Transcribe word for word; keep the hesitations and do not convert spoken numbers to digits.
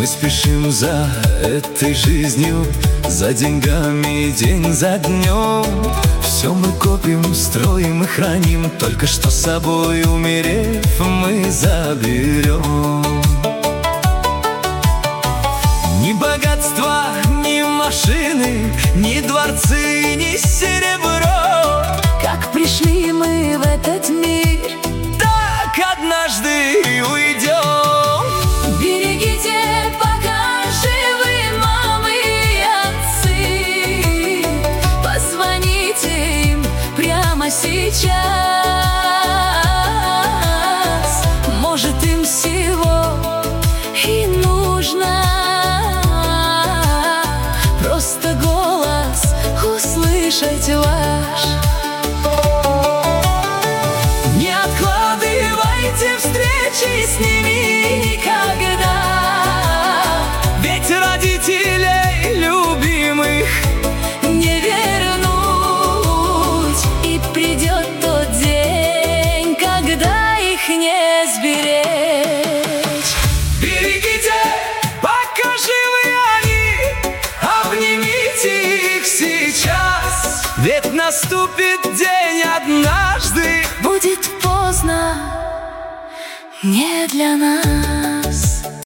Мы спешим за этой жизнью, за деньгами день за днем. Все мы копим, строим и храним, только что с собой умерев мы заберем. Ни богатства, ни машины, ни дворцы, ни серебро. Как пришли мы в этот мир, так однажды и уйдем. Берегите, пока живы мамы и отцы. Позвоните им прямо сейчас. Может, им всего и нужно просто голос услышать ваш. Не откладывайте встречи с ними никогда, ведь родителей любимых не вернуть. И придет тот день, когда их не сберечь. Берегите, пока живы они, обнимите их сейчас, ведь наступит день однажды. Будет поздно не для нас.